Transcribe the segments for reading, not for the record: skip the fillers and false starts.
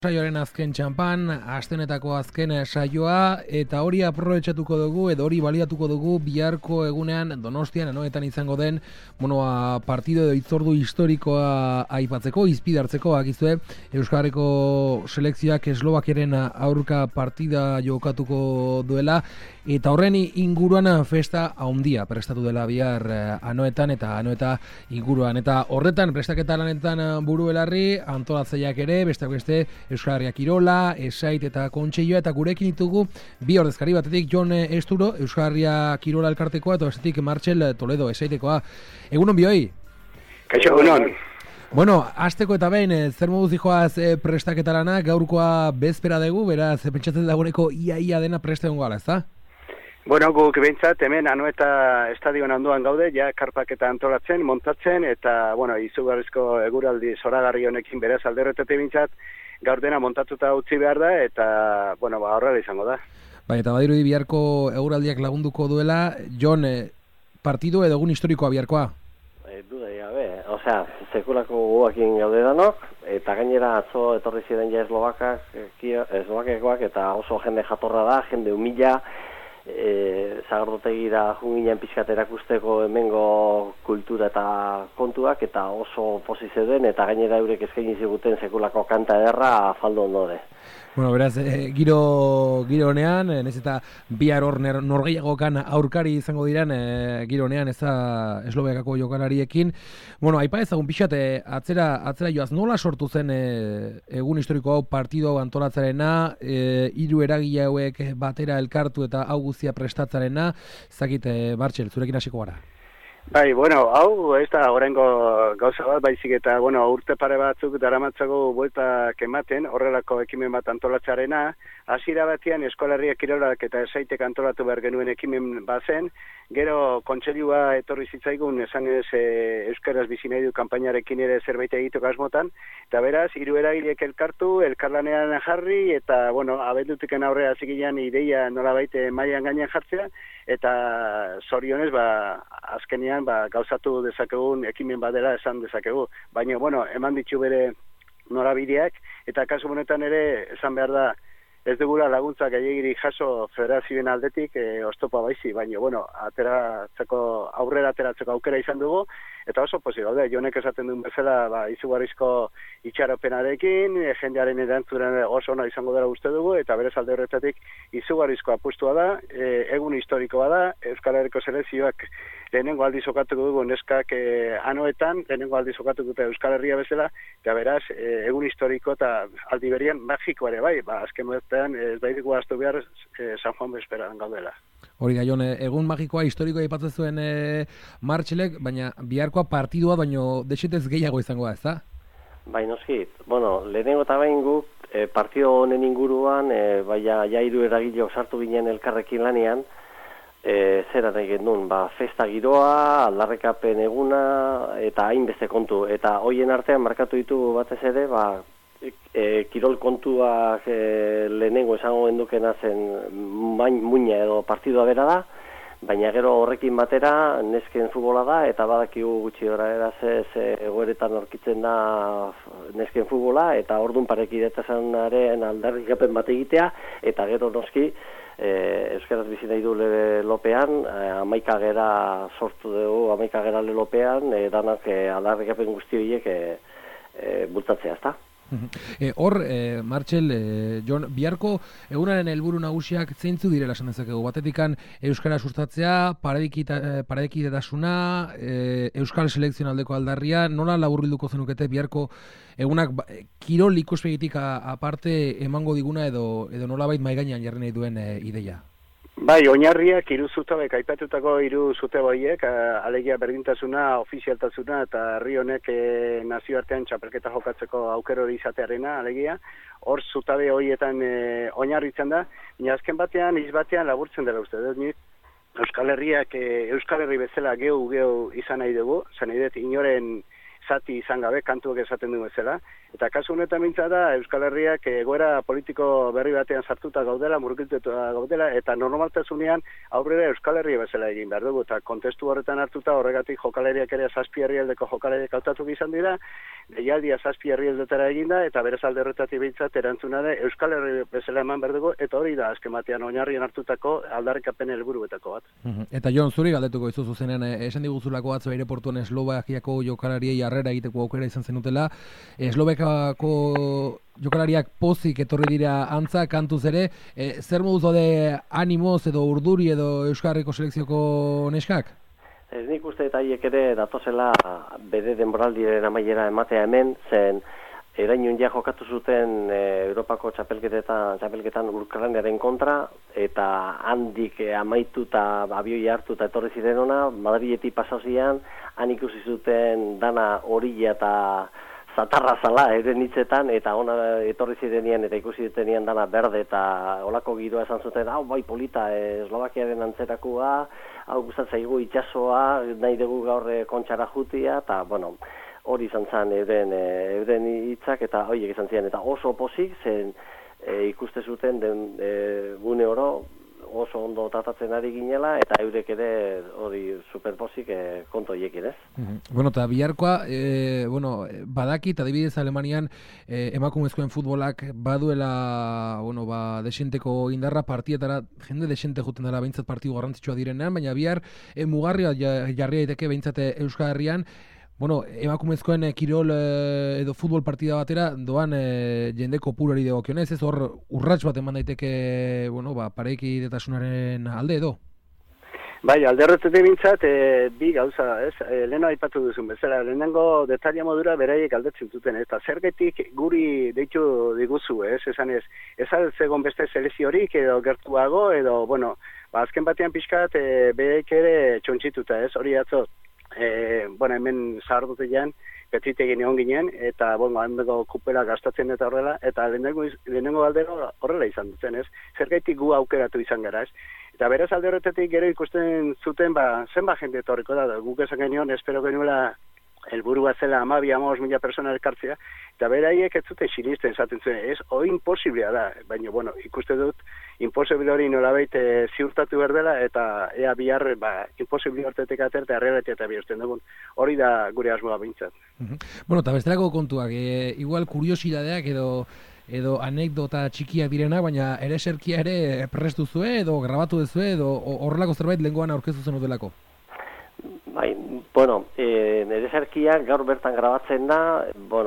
Saioaren azken txanpan, astenetako azken saioa, eta hori aprobetxatuko dugu, edo hori baliatuko dugu biharko egunean Donostian Anoetan izango den, partido edo hitzordu historikoa aipatzeko, izpidartzeko, akizue, Euskal Herriko selekzioak Eslovakiaren aurka partida jokatuko duela, eta horren inguruan festa handia prestatu dela bihar Anoetan eta Anoeta inguruan. Eta horretan prestaketa lanetan buru belarri, antolatzaileak ere, besteak beste, Euskal Herria Kirola, Esait eta Kontseilloa, eta gurekin ditugu bi ordezkari, batetik Jon Esturo, Euskal Herria Kirola elkartekoa, eta bestetik Martxel Toledo, Esaitekoa. Egunon bioi? Kaixo, egunon. Bueno, hasteko eta behin, zer moduz dijoaz prestaketa lanak, gaurkoa bezpera dugu, beraz, pentsatzen dagoeneko ia dena preste egongo gala, ezta? Bueno, guk behintzat, hemen Anoeta estadioan ondoan gaude, ja karpaketa antolatzen, montatzen, eta, izugarrizko eguraldi zoragarri honekin beraz alderretetik behintzat, gaur dena montatuta utzi behar da, eta, horrela izango da. Bai, eta badirudi biharko eguraldiak lagunduko duela. Jon, partidu edo egun historikoa biharkoa? Duda gabe, sekulako guakin gaude danok, eta gainera atzo etorri ziren ja Eslovakiakoak, eta oso jende jatorra da, jende humila, Sagardotegira junginen pixkat erakusteko hemengo kultura eta kontuak, eta oso pozizio den, eta gainera eurek eskaini ziguten sekulako kanta ederra faldo ondore. Beraz, giro honean, nez eta bihar hor norgehiagokan aurkari izango diren giro honean, ez da Eslovakiako jokalariekin. Aipa ezagun pixat, atzera joaz, nola sortu zen egun historiko hau partidu hau antolatzarena, hiru eragile hauek batera elkartu eta hau guztia prestatzarena, zakit, Martxel, zurekin hasiko gara. Bai, hau ez da horrengo gauza bat, baizik eta, urte pare batzuk daramatzago bueltak ematen, horrelako ekimen bat antolatzarena, hasiera batean Euskal Herria Kirolak eta Esaitek antolatu behar genuen ekimen bazen, gero Kontseilua etorri zitzaigun, esan ez Euskaraz bizi nahi du kanpainarekin ere zerbait egiteko asmotan, eta beraz, hiru eragilek elkartu, elkarlanean jarri, eta, abendutik aurrea zigilean ideia nolabait mailan gainean jartzea, eta zorionez, azkenean, gauzatu dezakegun ekimen badela esan dezakegu. Baina, eman ditu bere norabideak, eta kasu honetan ere, esan behar da, ez dugula laguntza gehiagirik jaso federazioen aldetik oztopa baizi, baina, aurrera ateratzeko aukera izan dugu, eta oso pozik gaude, Jonek esaten duen bezala, izugarrizko itxaropenarekin, jendearen erantzuren oso ona izango dela uste dugu, eta berez alde horretatik izugarrizko apustua da, egun historikoa da, Euskal Herriko selekzioak lehenengo aldiz jokatuko dugu neskak Anoetan, lehenengo aldiz jokatuko dute Euskal Herria bezala, eta beraz, egun historiko eta aldi berian magikoa ere bai, azken modetan ez daiteko aztu behar San Juan bezperan gaudela. Hori da, Jon, egun magikoa historikoa aipatzen zuen Martxelek, baina biharkoa partidua, baino desetez gehiago izango da, ezta? Bai, noski, lehenengo eta behin guk partido honen inguruan, hiru eragilok sartu ginen elkarrekin lanean, zera nahi gendun, festa giroa, aldarrekapen eguna, eta hainbeste kontu. Eta hoien artean markatu ditu batez ere, kirol kontuak lehenengo esango gendukena zen muina edo partidua bera da, baina gero horrekin batera nesken futbola da, eta badakigu gutxi dora eraz egoeretan aurkitzen da nesken futbola, eta orduan parekidetasunaren aldarrikapen bat egitea, eta gero noski, Euskaraz bizi nahi du lopean, 11 gera sortu dugu, 11 gera lopean, danak aldarrikapen guzti horiek bultatzea, ezta? Hor, Martxel, Jon, biharko egunaren helburu nagusiak zeintzu direla esan dezakegu? Batetikan Euskara sustatzea, parekidetasuna, Euskal selekzion aldeko aldarria, nola laburbilduko zenukete biharko egunak kirol ikuspegitik aparte emango diguna edo nolabait maigainean jarri nahi duen ideia? Bai, oinarriak hiru zutabek aipatutako hiru zutabe horiek, alegia berdintasuna, ofizialtasuna eta herri honek nazioartean txapelketa jokatzeko aukera hori izatearena, alegia, hor zutabe horietan oinarritzen da, baina azken batean, batean laburtzen dela uste dut, Euskal Herriak Euskal Herri bezala gehu izan nahi dugu, zan nahi dut inoren zati izan gabe, kantuak esaten du bezala, Eta kasu honetan mintza da, Euskal Herriak egoera politiko berri batean sartuta gaudela, murgiltuta gaudela, eta normaltasunean aurrera Euskal Herria bezala egin behar dugu, eta kontestu horretan hartuta horregatik jokalariak ere 7 herrialdeko jokalariak hautatu izan dira, deialdia 7 herrialdetara eginda, eta berez alde horretatik behintzat erantzuna da Euskal Herria bezala eman behar dugu, eta hori da azken batean oinarrian hartutako aldarrikapen helburuetako bat. Eta Jon, zuri galdetuko izu zuzenean, esan diguzulako atzo aireportuan Eslovakiako jokalariei harrera egiteko aukera izan zenutela, Eslovakiako jokalariak pozik etorri dira antza, kantuz ere, zer moduz de animoz edo urduri edo Euskal Herriko selekzioko neskak? Ez nik uste eta haiek ere datozela bere denboraldiren amaiera ematea hemen, zen erainun ja jokatu zuten Europako txapelketan Ukrainaren kontra, eta handik amaituta abioia hartuta etorri ziren ona, Madriletik pasauzian, han ikusi zuten dana orilla eta zatarra zala eren hitzetan, eta ona etorri zirenean eta ikusi zutenean dana berde eta olako giroa esan zuten, hau bai polita, Eslovakiaren antzerakoa, hau gustatzaigu itsasoa, nahi dugu gaur kontxara jutia, eta bueno, hori izan zen euren hitzak, eta horiek izan ziren, eta oso pozik zen ikuste zuten gune oro oso ondo tratatzen ari ginela, eta eurek ere hori superpozik konto hiekin, ez? Bueno, eta biharkoa, badakit, adibidez Alemanian emakumezkoen futbolak baduela, desenteko indarra partietara, jende desente juten dela behintzat partidu garrantzitsua direnean, baina bihar mugarria jarri daiteke behintzat Euskal Herrian, emakumezkoen kirol edo futbol partida batera doan jende kopurari dagokionez, ez hor urrats bat eman daiteke, parekidetasunaren alde edo? Bai, alde horretetik bintzat, bi gauza, ez? Leheno aipatu duzun bezala, lehenengo detalia modura beraiek aldetzen duten, eta zergetik guri deitu diguzu, ez? Esan ez altzegon beste seleziorik edo gertuago, edo, azken batean pixkat, beraiek ere txontxituta, ez? Hori atzo, hemen zahardutean, petitegin egon ginen, eta, handeko kupela gastatzen eta horrela, eta lehenengo aldero horrela izan duten, ez? Zergaitik gu aukeratu izan gara, ez? Eta beraz alde horretatik gero ikusten zuten, zenba jende etorriko da, guk esan genion, espero genuela helburua zela 12-15 persona elkartzea, eta beraiek ez zute xilisten esaten zuen, ez, hori imposiblea da, baina, ikuste dut, imposible hori nolabait ziurtatu behar dela, eta ea bihar, imposible hortetek aterta errealitea eta bihurtzen dugun, hori da gure asmoa bintzat. Eta bestelako kontuak, igual kuriosidadeak edo anekdota txikiak direnak, baina ereserkia ere prestu zue, edo grabatu dezue, edo horrelako zerbait lehengoan aurkeztu zen utelako? Bai, ereserkia gaur bertan grabatzen da,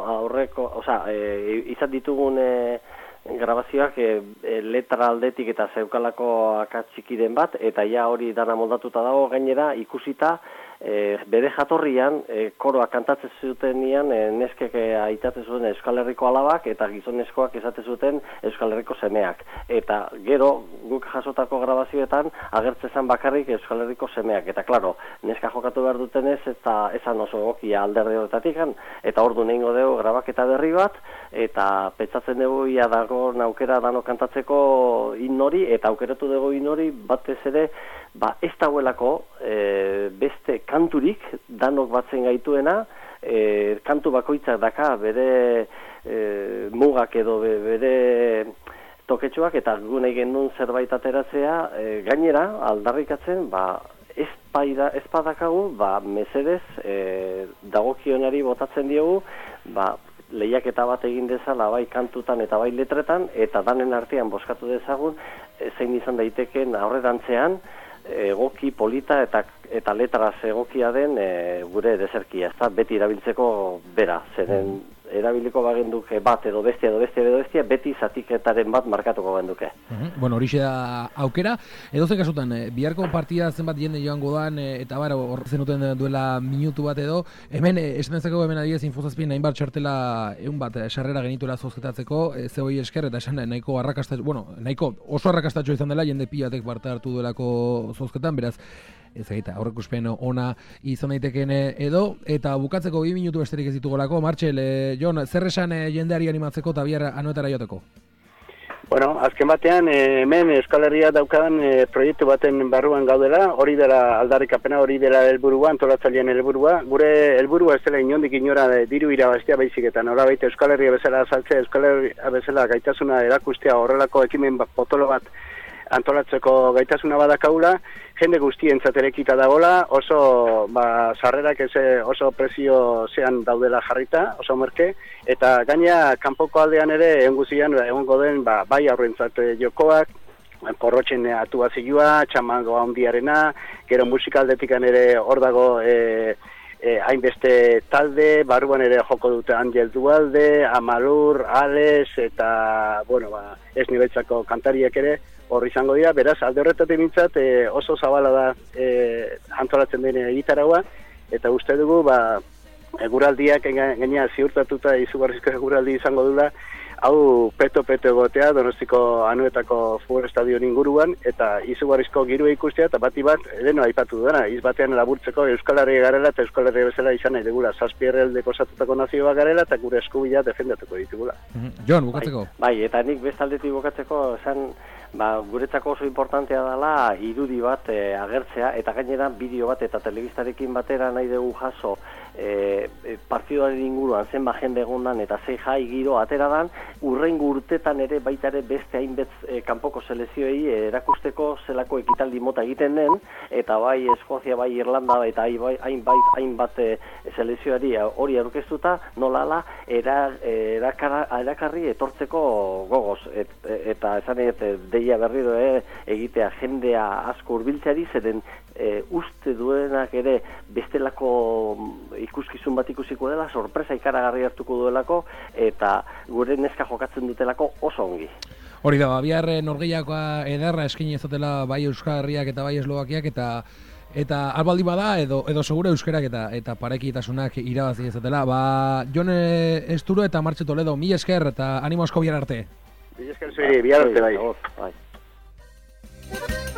izan ditugun grabazioak letra aldetik eta zeukalako akats txikiren bat, eta ja hori dana moldatuta dago, gainera ikusita bere jatorrian koroa kantatzen zutenean neskek aitatzen zuten Euskal Herriko alabak eta gizonezkoak esaten zuten Euskal Herriko semeak. Eta gero guk jasotako grabazioetan agertzen bakarrik Euskal Herriko semeak. Eta klaro, neska jokatu behar dutenez eta esan oso egokia alderdi horretatik, eta ordu nehingo dugu grabaketa berri bat, eta pentsatzen dugu ia dago aukera dano kantatzeko innori, eta aukeratu dugu innori batez ere ez dagoelako beste kanturik danok batzen gaituena, kantu bakoitzak daka bere mugak edo bere toketxoak, eta gu nahi genuen zerbait ateratzea, gainera aldarrikatzen ez badakagu mesedez dagokionari botatzen diogu lehiaketa bat egin dezala bai kantutan eta bai letretan, eta danen artean boskatu dezagun zein izan daiteken aurrerantzean egoki polita eta letraz egokia den gure deserkia, ez da beti erabiltzeko bera, zeren erabiliko bagenduke bat edo bestia, beti zatiketaren bat markatuko bagenduke. Horixe da aukera. Edozen kasutan, biharko partida zenbat jende joango dan, eta hor zenuten duela minutu bat edo, hemen, esatentzako hemen adibidez infozazpien hainbat txartela bat sarrera genituela zozketatzeko, zehoi esker, eta esan nahiko oso arrakastatxo izan dela, jende pilatek parte hartu duelako zozketan, beraz, aurreikuspen ona izan daiteken edo, eta bukatzeko 2 minutu besterik ez ditugolako. Martxel, Jon, zer esan jendeari animatzeko eta bihar anoetara joteko? Bueno, azken batean, hemen Euskal Herria daukadan proiektu baten barruan gaudela, hori dela aldarrikapena, hori dela helburua, antolatzailean helburua. Gure helburua ez dela inondik inora diru irabaztea baizik eta nolabait Euskal Herria bezala azaltzea, Euskal Herria bezala gaitasuna erakustea horrelako ekimen potolo bat antolatzeko gaitasuna badakaula, jende guztientzat erekita dagoela, oso sarrerak oso prezio zean daudela jarrita, oso merke, eta gaina kanpoko aldean ere egongo den bai aurrentzat jokoak, porrotxen atuazioa, txamango handiarena, gero musikaldetikan ere hor dago hainbeste talde, barruan ere joko dute Angel Dualde, Amalur, Ales, eta, ez nibeltzako kantariek ere, hor izango dira, beraz, alde horretatik mintzat oso zabala da antolatzen den egitaraua, eta uste dugu, eguraldiak gaina ziurtatuta izugarrizko eguraldi izango dula, hau peto egotea Donostiko Anoetako futbol estadion inguruan, eta izugarrizko girua ikustea, eta bati bat, deno aipatu dena, izbatean laburtzeko Euskal Herria garela, eta Euskal Herria bezala izan nahi dugula, 7 herrialdeko osatutako nazioa garela, eta gure eskubila defendatuko ditugula. Jon, bukatzeko. Bai, eta nik bestaldetik bukatzeko, esan, guretzako oso importantea dela irudi bat agertzea, eta gainera bideo bat eta telebistarekin batera nahi dugu jaso partidoaren inguruan zenba jende egondan eta zei jai giro ateradan, urrengo urtetan ere baita ere beste hainbet kanpoko selezioei erakusteko zelako ekitaldi mota egiten den, eta bai Eskozia, bai Irlanda eta hainbat selezioari hori aurkeztuta nolala erakarri etortzeko gogoz, eta esan deia berriro egitea jendea asko hurbiltzeari, zeren uste duenak ere bestelako ikuskizun bat ikusiko dela, sorpresa ikaragarri hartuko duelako, eta gure neska jokatzen dutelako oso ongi. Hori da, bihar norgehiakoa ederra eskaini ezotela bai Euskal Herriak eta bai Eslovakiak, eta albaldi bada edo segura euskerak eta parekitasunak irabazi ezotela. Jon Esturo eta Martxe Toledo, mila esker eta animo asko bihar arte. Mila esker zuri, bihar arte bai.